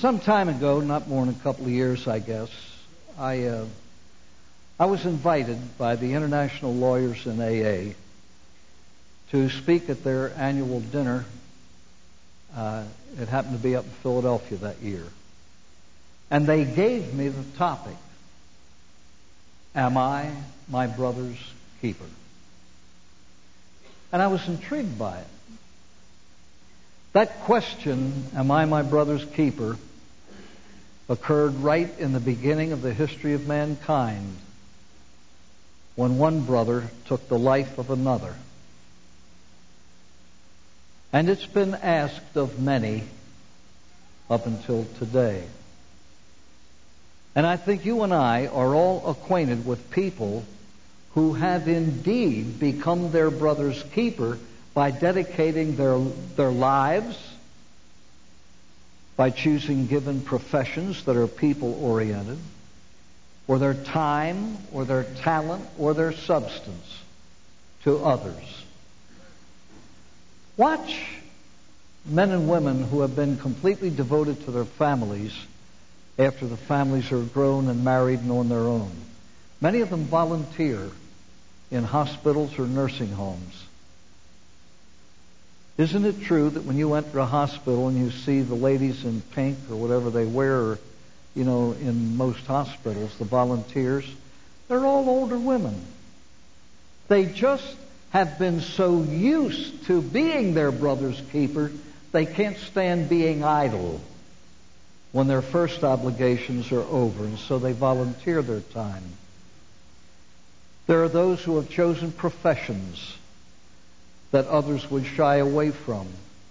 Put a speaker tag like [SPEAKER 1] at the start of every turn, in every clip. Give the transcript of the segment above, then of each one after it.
[SPEAKER 1] Some time ago, not more than a couple of years, I guess, I was invited by the International Lawyers in AA to speak at their annual dinner. It happened to be up in Philadelphia that year. And they gave me the topic, "Am I my brother's keeper?" And I was intrigued by it. That question, "Am I my brother's keeper?" occurred right in the beginning of the history of mankind, when one brother took the life of another. And it's been asked of many up until today. And I think you and I are all acquainted with people who have indeed become their brother's keeper by dedicating their lives, by choosing given professions that are people-oriented, or their time, or their talent, or their substance to others. Watch men and women who have been completely devoted to their families after the families are grown and married and on their own. Many of them volunteer in hospitals or nursing homes. Isn't it true that when you enter a hospital and you see the ladies in pink or whatever they wear, in most hospitals, the volunteers, they're all older women. They just have been so used to being their brother's keeper, they can't stand being idle when their first obligations are over, and so they volunteer their time. There are those who have chosen professions that others would shy away from.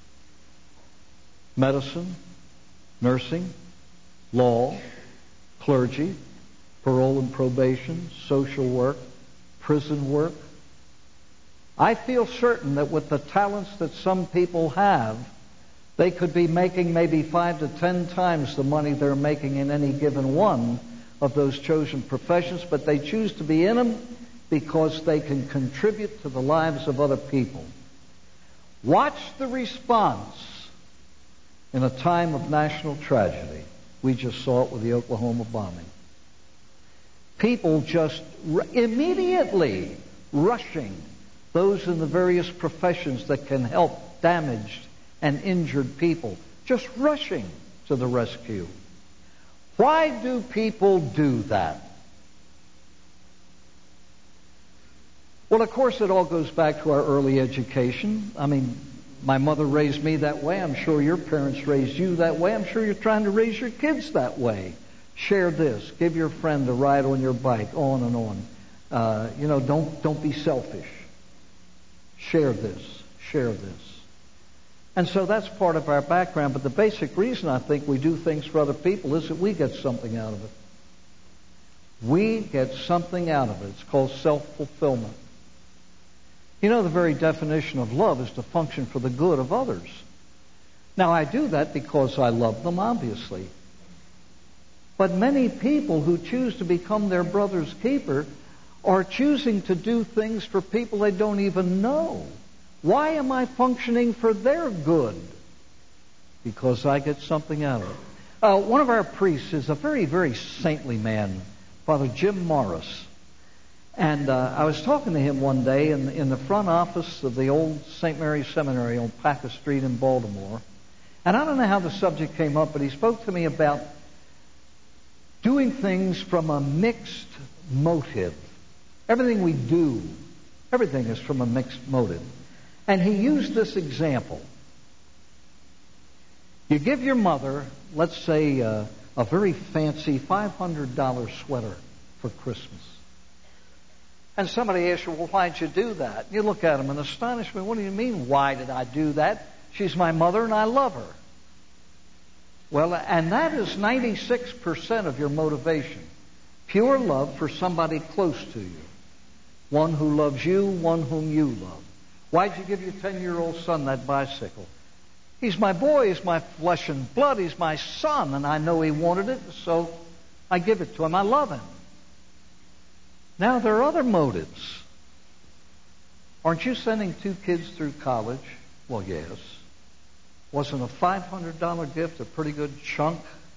[SPEAKER 1] Medicine, nursing, law, clergy, parole and probation, social work, prison work. I feel certain that with the talents that some people have, they could be making maybe 5 to 10 times the money they're making in any given one of those chosen professions, but they choose to be in them because they can contribute to the lives of other people. Watch the response in a time of national tragedy. We just saw it with the Oklahoma bombing. People just immediately rushing those in the various professions that can help damaged and injured people, just rushing to the rescue. Why do people do that? Well, of course, it all goes back to our early education. I mean, my mother raised me that way. I'm sure your parents raised you that way. I'm sure you're trying to raise your kids that way. Share this. Give your friend a ride on your bike, on and on. Don't be selfish. Share this. Share this. And so that's part of our background. But the basic reason I think we do things for other people is that we get something out of it. We get something out of it. It's called self-fulfillment. The very definition of love is to function for the good of others. Now, I do that because I love them, obviously. But many people who choose to become their brother's keeper are choosing to do things for people they don't even know. Why am I functioning for their good? Because I get something out of it. One of our priests is a very, very saintly man, Father Jim Morris. And I was talking to him one day in the front office of the old St. Mary's Seminary on Paca Street in Baltimore. And I don't know how the subject came up, but he spoke to me about doing things from a mixed motive. Everything we do, everything is from a mixed motive. And he used this example. You give your mother, let's say, a very fancy $500 sweater for Christmas. And somebody asks you, well, why'd you do that? You look at them in astonishment. What do you mean, why did I do that? She's my mother and I love her. Well, and that is 96% of your motivation. Pure love for somebody close to you. One who loves you, one whom you love. Why'd you give your 10-year-old son that bicycle? He's my boy, he's my flesh and blood, he's my son, and I know he wanted it, so I give it to him. I love him. Now, there are other motives. Aren't you sending 2 kids through college? Well, yes. Wasn't a $500 gift a pretty good chunk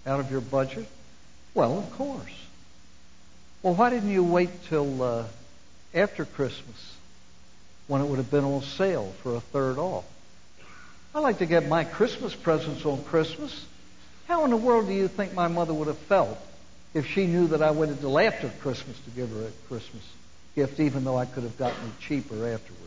[SPEAKER 1] out of your budget? Well, of course. Well, why didn't you wait till after Christmas when it would have been on sale for a third off? I like to get my Christmas presents on Christmas. How in the world do you think my mother would have felt if she knew that I waited till after Christmas to give her a Christmas gift, even though I could have gotten it cheaper afterwards?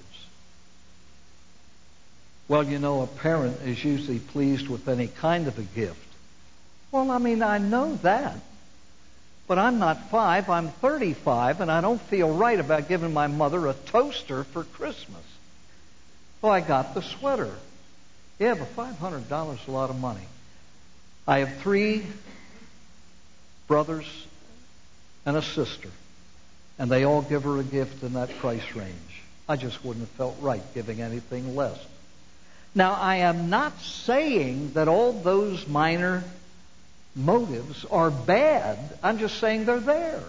[SPEAKER 1] Well, you know, a parent is usually pleased with any kind of a gift. Well, I mean, I know that. But I'm not 5, I'm 35, and I don't feel right about giving my mother a toaster for Christmas. So I got the sweater. Yeah, but $500 is a lot of money. I have 3 brothers and a sister, and they all give her a gift in that price range. I just wouldn't have felt right giving anything less. Now, I am not saying that all those minor motives are bad. I'm just saying they're there.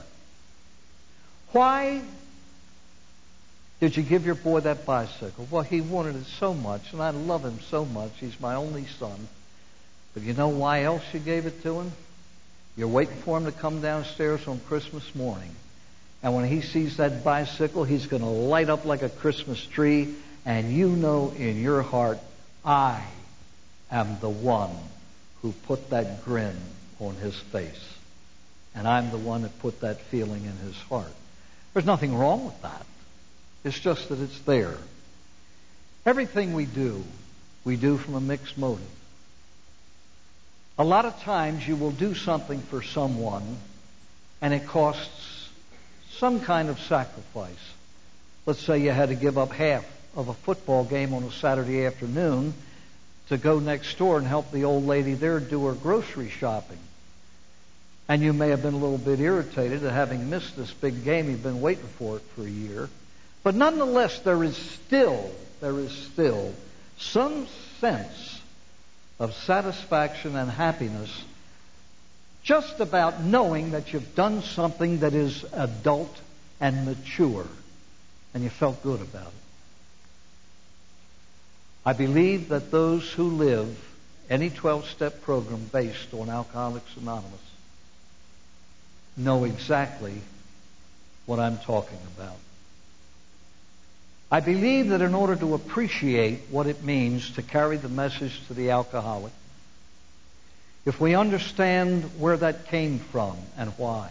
[SPEAKER 1] Why did you give your boy that bicycle? Well, he wanted it so much, and I love him so much. He's my only son. But you know why else you gave it to him? You're waiting for him to come downstairs on Christmas morning. And when he sees that bicycle, he's going to light up like a Christmas tree. And you know in your heart, I am the one who put that grin on his face. And I'm the one that put that feeling in his heart. There's nothing wrong with that. It's just that it's there. Everything we do from a mixed motive. A lot of times you will do something for someone and it costs some kind of sacrifice. Let's say you had to give up half of a football game on a Saturday afternoon to go next door and help the old lady there do her grocery shopping. And you may have been a little bit irritated at having missed this big game. You've been waiting for it for a year. But nonetheless, there is still some sense of satisfaction and happiness just about knowing that you've done something that is adult and mature, and you felt good about it. I believe that those who live any 12-step program based on Alcoholics Anonymous know exactly what I'm talking about. I believe that in order to appreciate what it means to carry the message to the alcoholic, if we understand where that came from and why.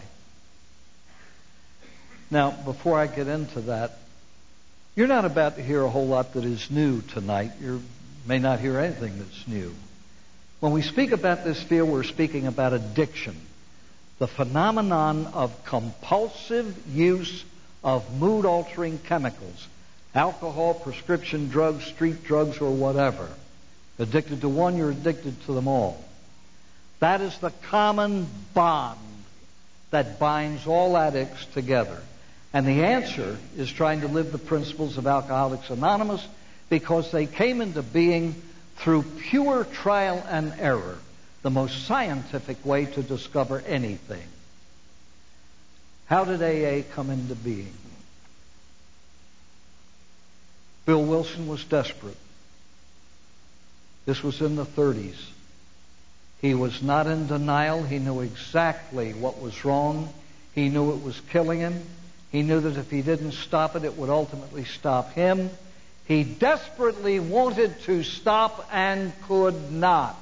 [SPEAKER 1] Now, before I get into that, you're not about to hear a whole lot that is new tonight. You may not hear anything that's new. When we speak about this field, we're speaking about addiction, the phenomenon of compulsive use of mood-altering chemicals, alcohol, prescription drugs, street drugs, or whatever. Addicted to one, you're addicted to them all. That is the common bond that binds all addicts together. And the answer is trying to live the principles of Alcoholics Anonymous, because they came into being through pure trial and error, the most scientific way to discover anything. How did AA come into being? Bill Wilson was desperate. This was in the 30s. He was not in denial. He knew exactly what was wrong. He knew it was killing him. He knew that if he didn't stop it, it would ultimately stop him. He desperately wanted to stop and could not.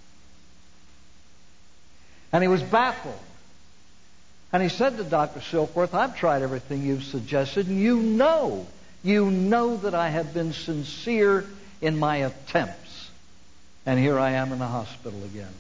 [SPEAKER 1] And he was baffled. And he said to Dr. Silkworth, I've tried everything you've suggested, and you know that I have been sincere in my attempts. And here I am in the hospital again.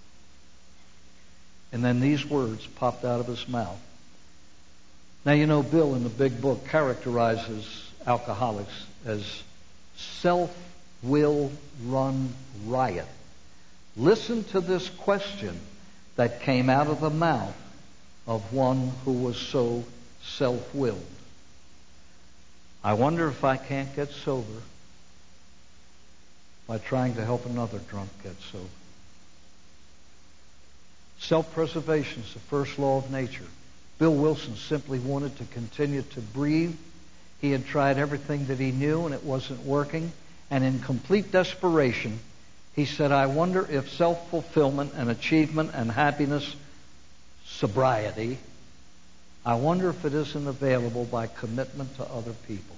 [SPEAKER 1] And then these words popped out of his mouth. Now, you know, Bill in the big book characterizes alcoholics as self-will run riot. Listen to this question that came out of the mouth of one who was so self-willed. I wonder if I can't get sober by trying to help another drunk get sober. Self-preservation is the first law of nature. Bill Wilson simply wanted to continue to breathe. He had tried everything that he knew, and it wasn't working. And in complete desperation, He said, I wonder if self-fulfillment and achievement and happiness, sobriety, I wonder if it isn't available by commitment to other people.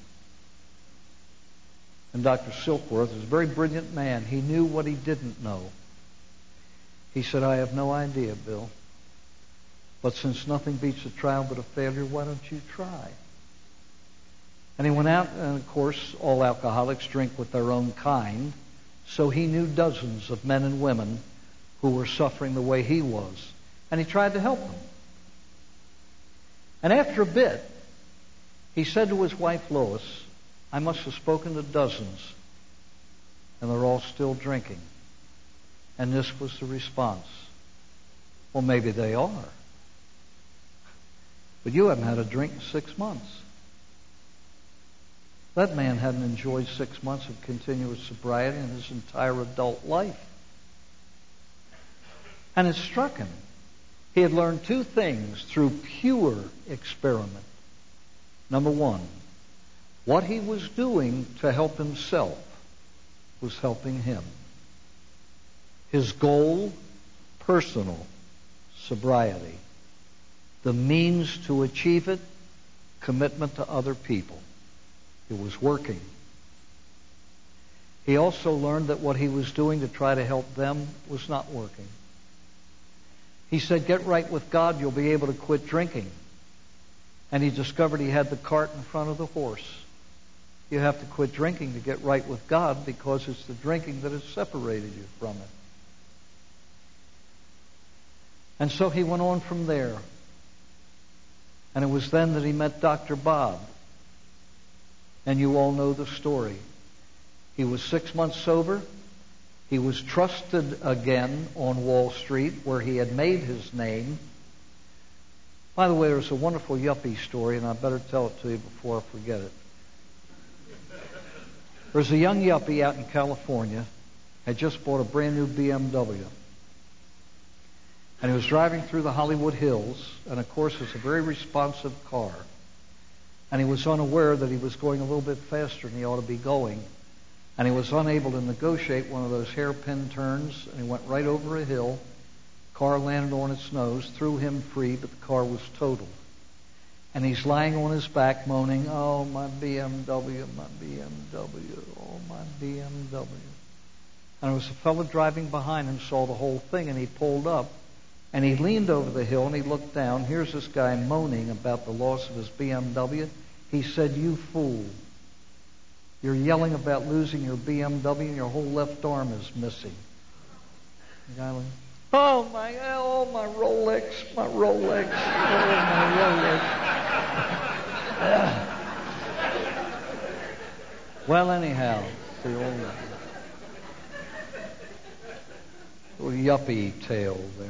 [SPEAKER 1] And Dr. Silkworth is a very brilliant man. He knew what he didn't know. He said, I have no idea, Bill. But since nothing beats a trial but a failure, why don't you try? And he went out, and of course, all alcoholics drink with their own kind. So he knew dozens of men and women who were suffering the way he was. And he tried to help them. And after a bit, he said to his wife, Lois, I must have spoken to dozens, and they're all still drinking. And this was the response. Well, maybe they are. But you haven't had a drink in 6 months. That man hadn't enjoyed 6 months of continuous sobriety in his entire adult life. And it struck him. He had learned two things through pure experiment. Number one, what he was doing to help himself was helping him. His goal, personal sobriety. The means to achieve it, commitment to other people. It was working. He also learned that what he was doing to try to help them was not working. He said, get right with God, you'll be able to quit drinking. And he discovered he had the cart in front of the horse. You have to quit drinking to get right with God because it's the drinking that has separated you from it. And so he went on from there. And it was then that he met Dr. Bob. And you all know the story. He was 6 months sober. He was trusted again on Wall Street, where he had made his name. By the way, there's a wonderful yuppie story, and I better tell it to you before I forget it. There's a young yuppie out in California, had just bought a brand new BMW. And he was driving through the Hollywood Hills, and of course it's a very responsive car. And he was unaware that he was going a little bit faster than he ought to be going. And he was unable to negotiate one of those hairpin turns, and he went right over a hill. Car landed on its nose, threw him free, but the car was totaled. And he's lying on his back moaning, oh, my BMW, my BMW, oh, my BMW. And there was a fellow driving behind him, saw the whole thing, and he pulled up. And he leaned over the hill and he looked down. Here's this guy moaning about the loss of his BMW. He said, you fool. You're yelling about losing your BMW and your whole left arm is missing. The guy went, oh my Rolex, my Rolex, oh my Rolex. Well, anyhow, the old yuppie tale there.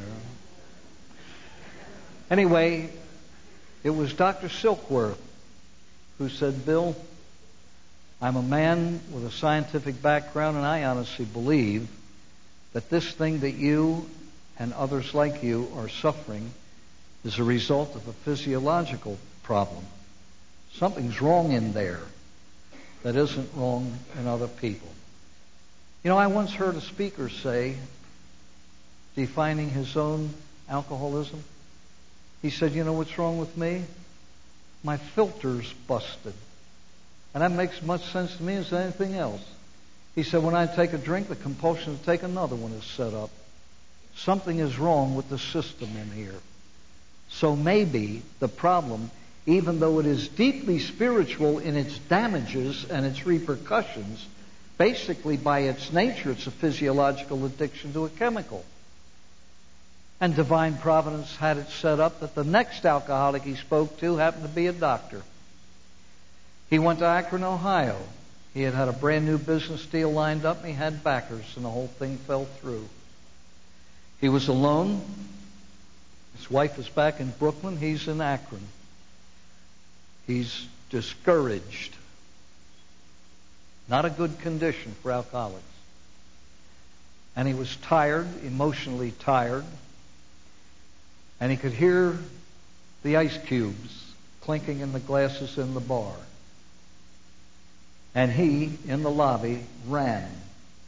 [SPEAKER 1] Anyway, it was Dr. Silkworth who said, Bill, I'm a man with a scientific background, and I honestly believe that this thing that you and others like you are suffering is a result of a physiological problem. Something's wrong in there that isn't wrong in other people. You know, I once heard a speaker say, defining his own alcoholism, he said, you know what's wrong with me? My filter's busted. And that makes as much sense to me as anything else. He said, when I take a drink, the compulsion to take another one is set up. Something is wrong with the system in here. So maybe the problem, even though it is deeply spiritual in its damages and its repercussions, basically by its nature, it's a physiological addiction to a chemical. And divine providence had it set up that the next alcoholic he spoke to happened to be a doctor. He went to Akron, Ohio. He had had a brand new business deal lined up, and he had backers, and the whole thing fell through. He was alone. His wife is back in Brooklyn. He's in Akron. He's discouraged. Not a good condition for alcoholics. And he was tired, emotionally tired. And he could hear the ice cubes clinking in the glasses in the bar. And he, in the lobby, ran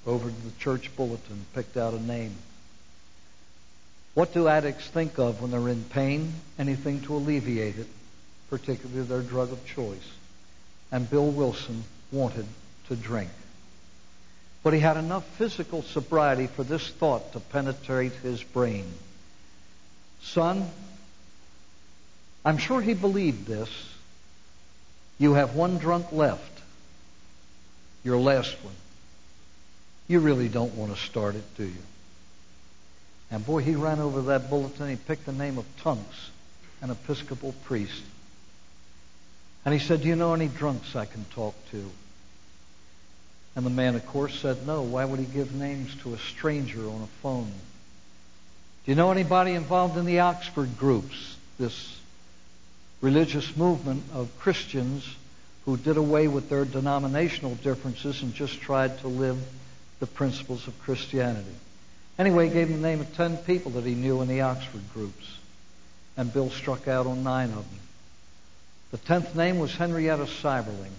[SPEAKER 1] over to the church bulletin, picked out a name. What do addicts think of when they're in pain? Anything to alleviate it, particularly their drug of choice. And Bill Wilson wanted to drink. But he had enough physical sobriety for this thought to penetrate his brain. Son, I'm sure he believed this. You have one drunk left. Your last one. You really don't want to start it, do you? And boy, he ran over that bulletin. He picked the name of Tunks, an Episcopal priest. And he said, do you know any drunks I can talk to? And the man, of course, said no. Why would he give names to a stranger on a phone? Do you know anybody involved in the Oxford groups, this religious movement of Christians who did away with their denominational differences and just tried to live the principles of Christianity? Anyway, he gave him the name of 10 people that he knew in the Oxford groups. And Bill struck out on 9 of them. The 10th name was Henrietta Seiberling.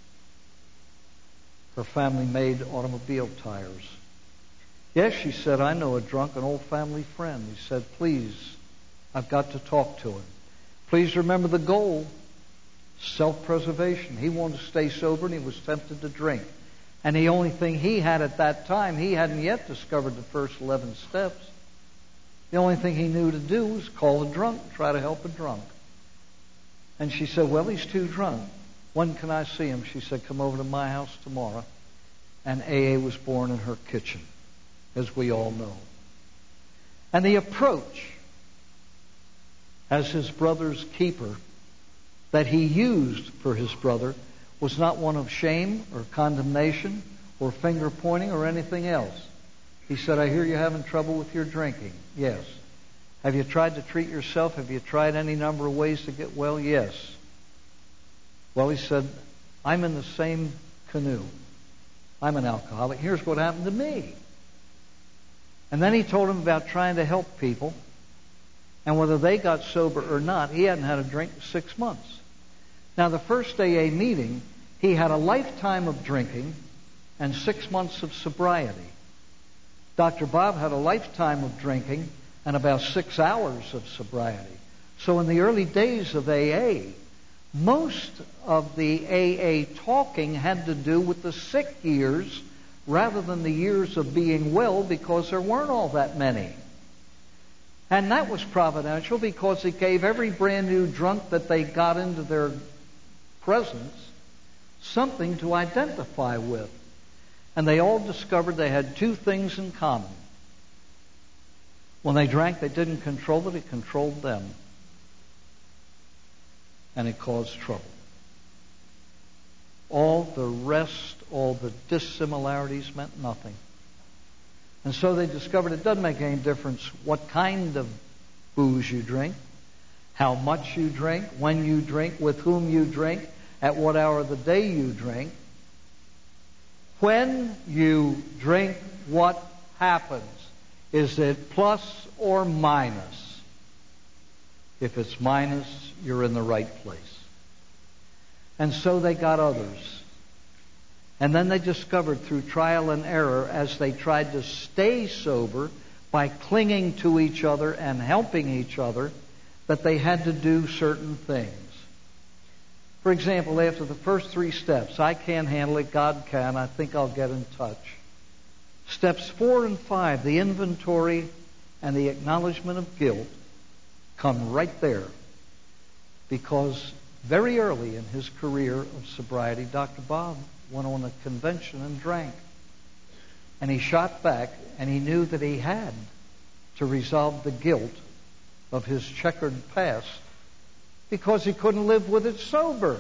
[SPEAKER 1] Her family made automobile tires. Yes, she said, I know a drunk, an old family friend. He said, please, I've got to talk to him. Please remember the goal, self-preservation. He wanted to stay sober and he was tempted to drink. And the only thing he had at that time, he hadn't yet discovered the first 11 steps. The only thing he knew to do was call a drunk, try to help a drunk. And she said, well, he's too drunk. When can I see him? She said, come over to my house tomorrow. And AA was born in her kitchen, as we all know. And the approach as his brother's keeper that he used for his brother was not one of shame or condemnation or finger pointing or anything else. He said, I hear you're having trouble with your drinking. Yes. Have you tried to treat yourself? Have you tried any number of ways to get well? Yes. Well, he said, I'm in the same canoe. I'm an alcoholic. Here's what happened to me. And then he told him about trying to help people. And whether they got sober or not, he hadn't had a drink in 6 months. Now, the first AA meeting, he had a lifetime of drinking and 6 months of sobriety. Dr. Bob had a lifetime of drinking and about 6 hours of sobriety. So in the early days of AA, most of the AA talking had to do with the sick years rather than the years of being well, because there weren't all that many. And that was providential because it gave every brand new drunk that they got into their presence something to identify with. And they all discovered they had 2 things in common. When they drank, they didn't control it, it controlled them. And it caused trouble. All the rest, all the dissimilarities meant nothing. And so they discovered it doesn't make any difference what kind of booze you drink, how much you drink, when you drink, with whom you drink, at what hour of the day you drink. When you drink, what happens? Is it plus or minus? If it's minus, you're in the right place. And so they got others. And then they discovered through trial and error, as they tried to stay sober by clinging to each other and helping each other, that they had to do certain things. For example, after the first 3 steps, I can't handle it, God can, I think I'll get in touch. Steps 4 and 5, the inventory and the acknowledgement of guilt, come right there. Because very early in his career of sobriety, Dr. Bob went on a convention and drank. And he shot back, and he knew that he had to resolve the guilt of his checkered past because he couldn't live with it sober.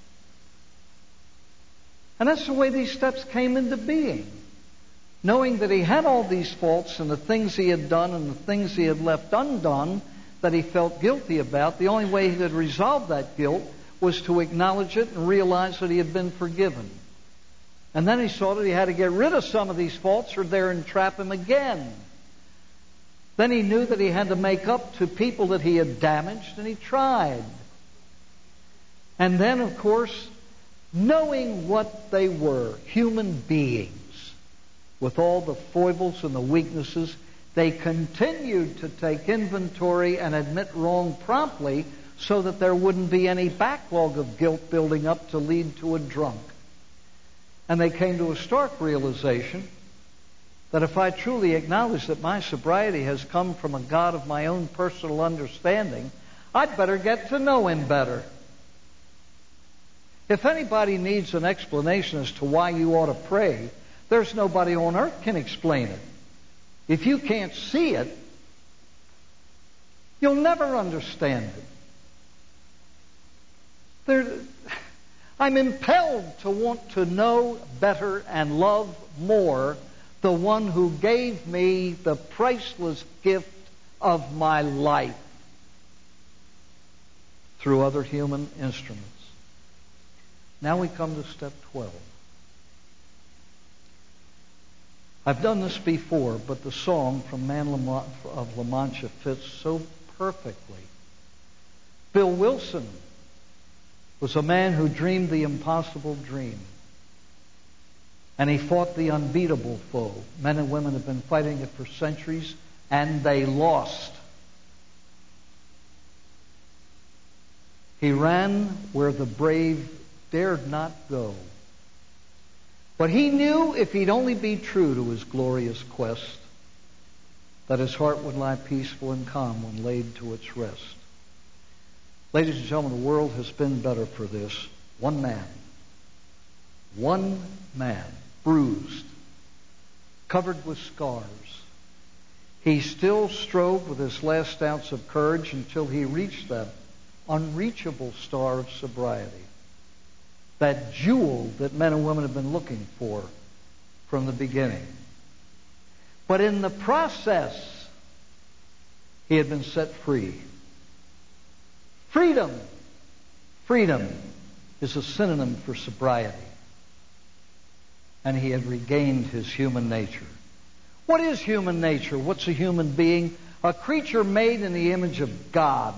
[SPEAKER 1] And that's the way these steps came into being. Knowing that he had all these faults and the things he had done and the things he had left undone that he felt guilty about, the only way he could resolve that guilt was to acknowledge it and realize that he had been forgiven. And then he saw that he had to get rid of some of these faults or they'd entrap him again. Then he knew that he had to make up to people that he had damaged, and he tried. And then, of course, knowing what they were, human beings with all the foibles and the weaknesses. They continued to take inventory and admit wrong promptly so that there wouldn't be any backlog of guilt building up to lead to a drunk. And they came to a stark realization that if I truly acknowledge that my sobriety has come from a God of my own personal understanding, I'd better get to know Him better. If anybody needs an explanation as to why you ought to pray, there's nobody on earth can explain it. If you can't see it, you'll never understand it. I'm impelled to want to know better and love more the one who gave me the priceless gift of my life through other human instruments. Now we come to step 12. I've done this before, but the song from Man of La Mancha fits so perfectly. Bill Wilson was a man who dreamed the impossible dream. And he fought the unbeatable foe. Men and women have been fighting it for centuries, and they lost. He ran where the brave dared not go. But he knew if he'd only be true to his glorious quest, that his heart would lie peaceful and calm when laid to its rest. Ladies and gentlemen, the world has been better for this. One man, bruised, covered with scars. He still strove with his last ounce of courage until he reached that unreachable star of sobriety. That jewel that men and women have been looking for from the beginning. But in the process, he had been set free. Freedom is a synonym for sobriety. And he had regained his human nature. What is human nature? What's a human being? A creature made in the image of God.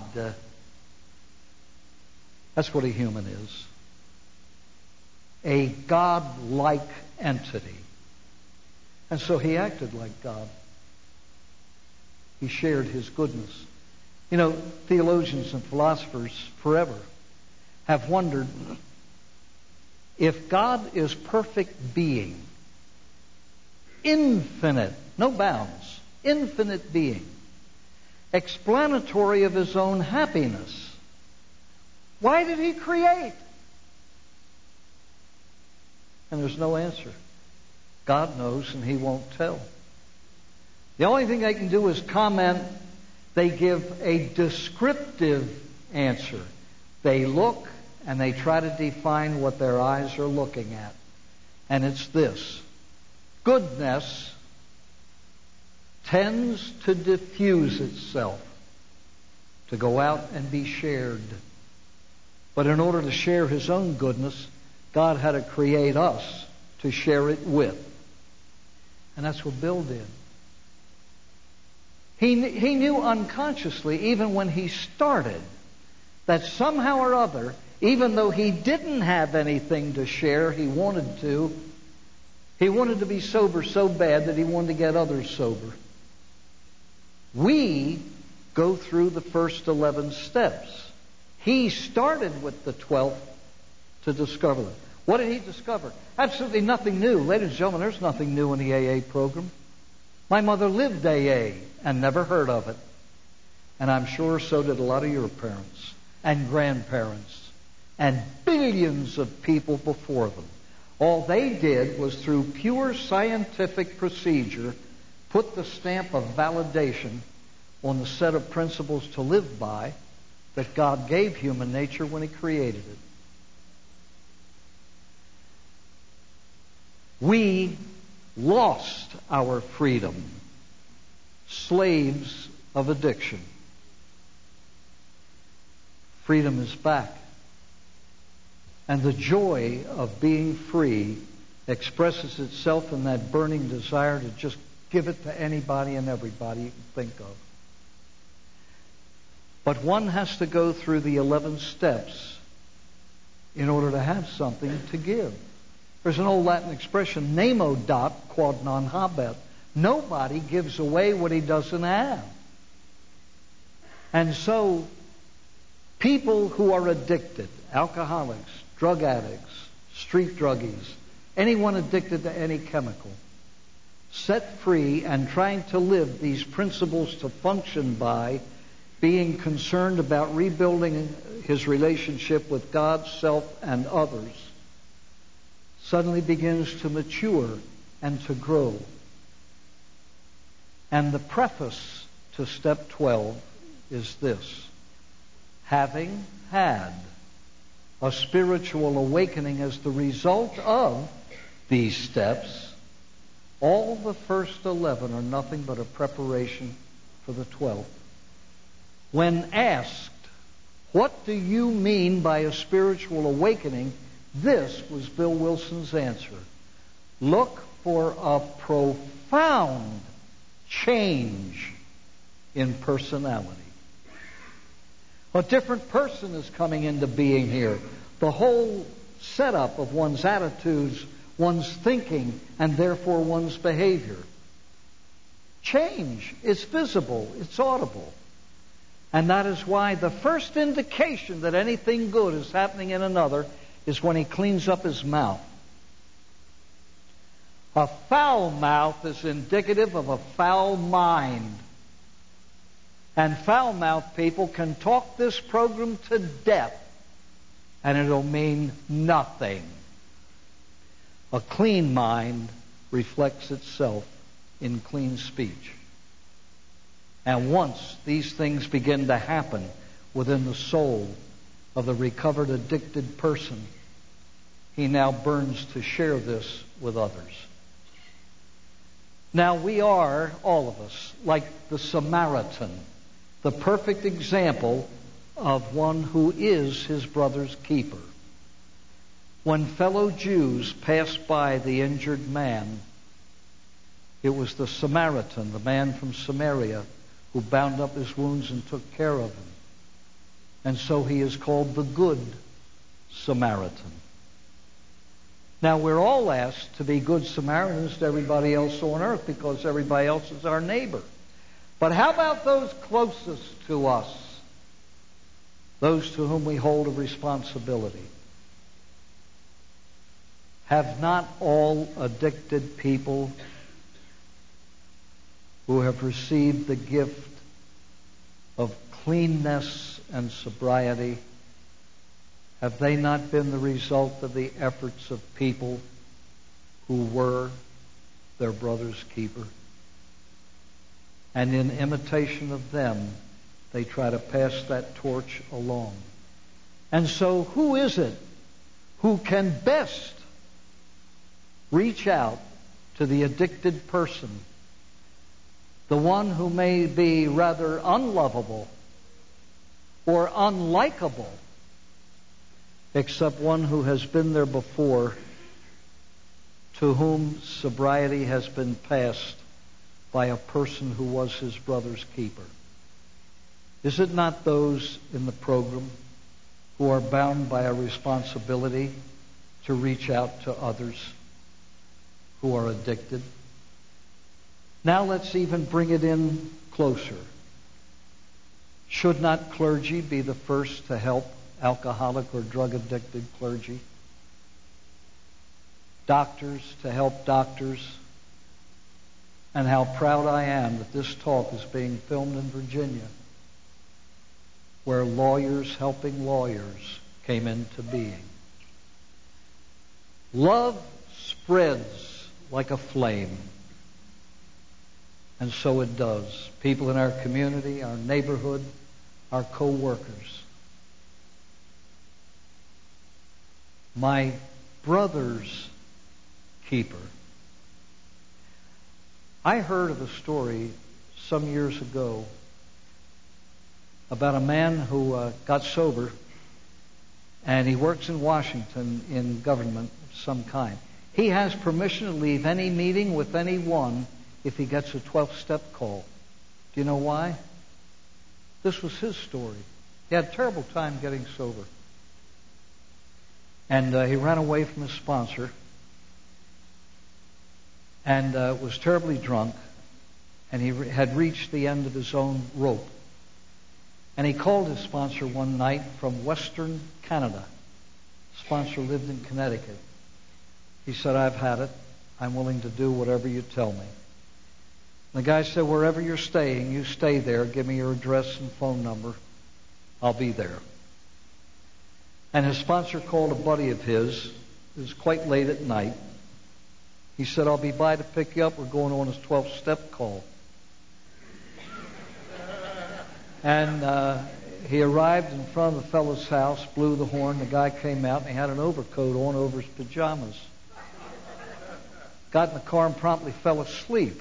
[SPEAKER 1] That's what a human is. A God-like entity. And so he acted like God. He shared His goodness. You know, theologians and philosophers forever have wondered, if God is perfect being, infinite, no bounds, infinite being, explanatory of His own happiness, why did He create? And there's no answer. God knows, and He won't tell. The only thing they can do is comment. They give a descriptive answer. They look and they try to define what their eyes are looking at. And it's this. Goodness tends to diffuse itself, to go out and be shared. But in order to share His own goodness, God had to create us to share it with. And that's what Bill did. He knew unconsciously, even when he started, that somehow or other, even though he didn't have anything to share, he wanted to be sober so bad that he wanted to get others sober. We go through the first 11 steps. He started with the 12th to discover them. What did he discover? Absolutely nothing new. Ladies and gentlemen, there's nothing new in the AA program. My mother lived AA and never heard of it. And I'm sure so did a lot of your parents and grandparents and billions of people before them. All they did was, through pure scientific procedure, put the stamp of validation on the set of principles to live by that God gave human nature when He created it. We lost our freedom, slaves of addiction. Freedom is back. And the joy of being free expresses itself in that burning desire to just give it to anybody and everybody you can think of. But one has to go through the 11 steps in order to have something to give. There's an old Latin expression, nemo dat quod non habet. Nobody gives away what he doesn't have. And so, people who are addicted, alcoholics, drug addicts, street druggies, anyone addicted to any chemical, set free and trying to live these principles to function by, being concerned about rebuilding his relationship with God, self, and others, suddenly begins to mature and to grow. And the preface to step 12 is this: having had a spiritual awakening as the result of these steps, all the first 11 are nothing but a preparation for the 12th. When asked, what do you mean by a spiritual awakening? This was Bill Wilson's answer. Look for a profound change in personality. A different person is coming into being here. The whole setup of one's attitudes, one's thinking, and therefore one's behavior. Change. It's visible. It's audible. And that is why the first indication that anything good is happening in another is when he cleans up his mouth. A foul mouth is indicative of a foul mind. And foul-mouthed people can talk this program to death, and it'll mean nothing. A clean mind reflects itself in clean speech. And once these things begin to happen within the soul of the recovered addicted person, he now burns to share this with others. Now we are, all of us, like the Samaritan, the perfect example of one who is his brother's keeper. When fellow Jews passed by the injured man, it was the Samaritan, the man from Samaria, who bound up his wounds and took care of him. And so he is called the Good Samaritan. Now we're all asked to be good Samaritans to everybody else on earth because everybody else is our neighbor. But how about those closest to us? Those to whom we hold a responsibility. Have not all addicted people who have received the gift of cleanness and sobriety, have they not been the result of the efforts of people who were their brother's keeper? And in imitation of them, they try to pass that torch along. And so who is it who can best reach out to the addicted person? The one who may be rather unlovable or unlikable, except one who has been there before, to whom sobriety has been passed by a person who was his brother's keeper. Is it not those in the program who are bound by a responsibility to reach out to others who are addicted? Now let's even bring it in closer. Should not clergy be the first to help alcoholic or drug-addicted clergy? Doctors to help doctors? And how proud I am that this talk is being filmed in Virginia, where lawyers helping lawyers came into being. Love spreads like a flame. And so it does. People in our community, our neighborhood, our co-workers. My brother's keeper. I heard of a story some years ago about a man who got sober, and he works in Washington in government of some kind. He has permission to leave any meeting with anyone if he gets a 12-step call. Do you know why? This was his story. He had a terrible time getting sober. And he ran away from his sponsor and was terribly drunk, and he had reached the end of his own rope. And he called his sponsor one night from Western Canada. The sponsor lived in Connecticut. He said, "I've had it. I'm willing to do whatever you tell me." The guy said, "Wherever you're staying, you stay there. Give me your address and phone number. I'll be there." And his sponsor called a buddy of his. It was quite late at night. He said, "I'll be by to pick you up. We're going on his 12-step call." And he arrived in front of the fellow's house, blew the horn. The guy came out, and he had an overcoat on over his pajamas. Got in the car and promptly fell asleep.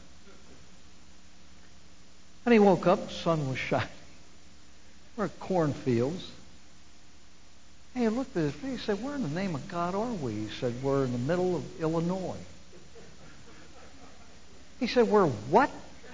[SPEAKER 1] And he woke up, the sun was shining. We're at cornfields. And he looked at his feet, he said, "Where in the name of God are we?" He said, "We're in the middle of Illinois." He said, "We're what?"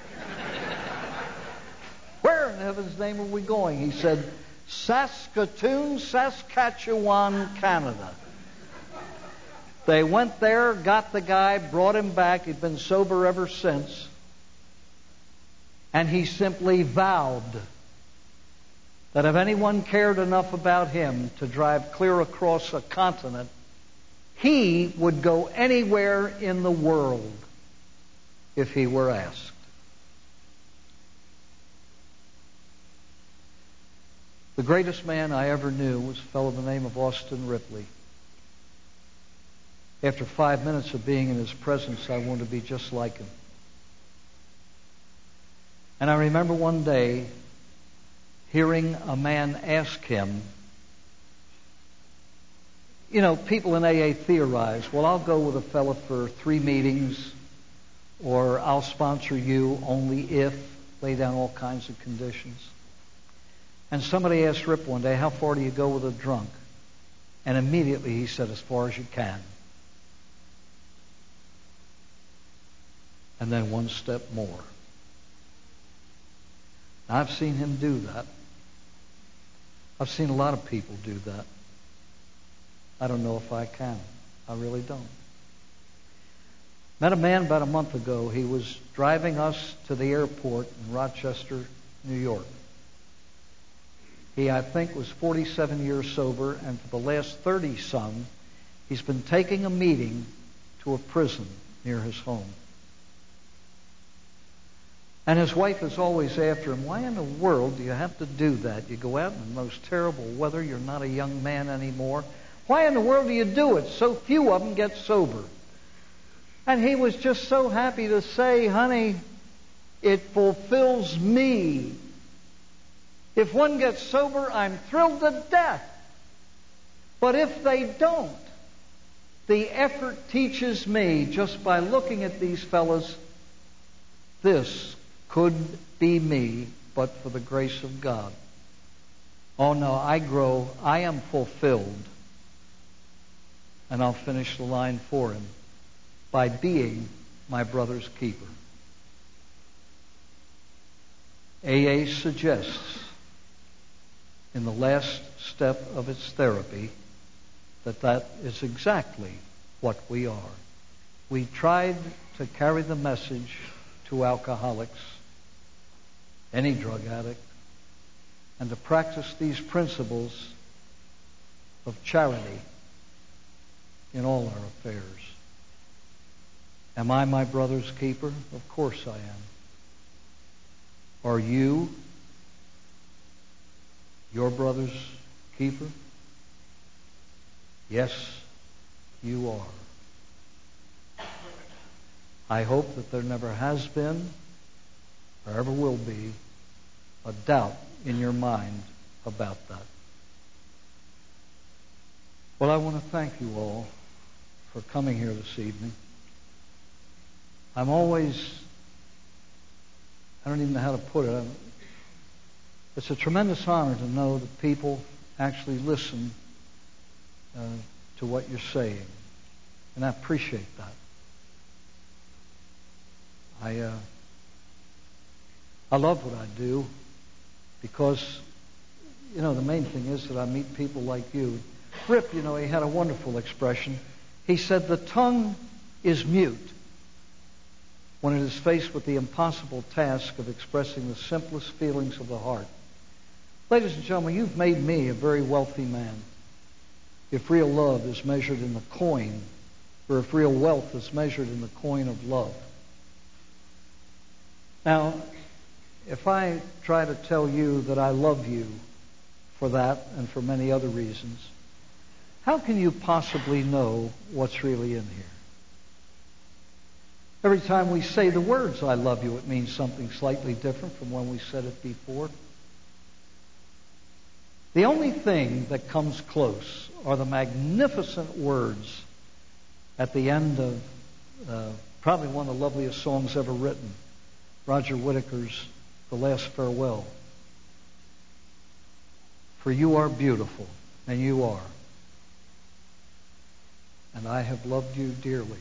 [SPEAKER 1] "Where in heaven's name are we going?" He said, "Saskatoon, Saskatchewan, Canada." They went there, got the guy, brought him back. He'd been sober ever since. And he simply vowed that if anyone cared enough about him to drive clear across a continent, he would go anywhere in the world if he were asked. The greatest man I ever knew was a fellow by the name of Austin Ripley. After 5 minutes of being in his presence, I wanted to be just like him. And I remember one day hearing a man ask him, you know, people in AA theorize, well, I'll go with a fella for 3 meetings, or I'll sponsor you only if, lay down all kinds of conditions. And somebody asked Rip one day, "How far do you go with a drunk?" And immediately he said, "As far as you can." And then one step more. Now, I've seen him do that. I've seen a lot of people do that. I don't know if I can. I really don't. Met a man about a month ago. He was driving us to the airport in Rochester, New York. He, I think, was 47 years sober, and for the last 30-some, he's been taking a meeting to a prison near his home. And his wife is always after him, "Why in the world do you have to do that? You go out in the most terrible weather. You're not a young man anymore. Why in the world do you do it? So few of them get sober." And he was just so happy to say, "Honey, it fulfills me. If one gets sober, I'm thrilled to death. But if they don't, the effort teaches me, just by looking at these fellas, this could be me, but for the grace of God. Oh no, I am fulfilled." And I'll finish the line for him, by being my brother's keeper. AA suggests in the last step of its therapy that is exactly what we are. We tried to carry the message to alcoholics, any drug addict, and to practice these principles of charity in all our affairs. Am I my brother's keeper? Of course I am. Are you your brother's keeper? Yes, you are. I hope that there never has been or ever will be a doubt in your mind about that. Well, I want to thank you all for coming here this evening. I'm always, I don't even know how to put it. It's a tremendous honor to know that people actually listen to what you're saying. And I appreciate that. I love what I do because, you know, the main thing is that I meet people like you. Rip, you know, he had a wonderful expression. He said, "The tongue is mute, when it is faced with the impossible task of expressing the simplest feelings of the heart. Ladies and gentlemen, you've made me a very wealthy man. If real love is measured in the coin, or if real wealth is measured in the coin of love. Now, if I try to tell you that I love you for that and for many other reasons, how can you possibly know what's really in here? Every time we say the words, I love you, it means something slightly different from when we said it before. The only thing that comes close are the magnificent words at the end of probably one of the loveliest songs ever written, Roger Whittaker's The Last Farewell. For you are beautiful, and you are. And I have loved you dearly,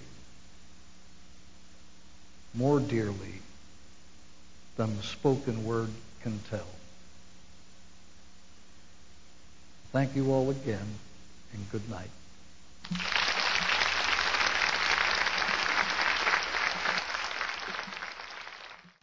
[SPEAKER 1] more dearly than the spoken word can tell. Thank you all again, and good night.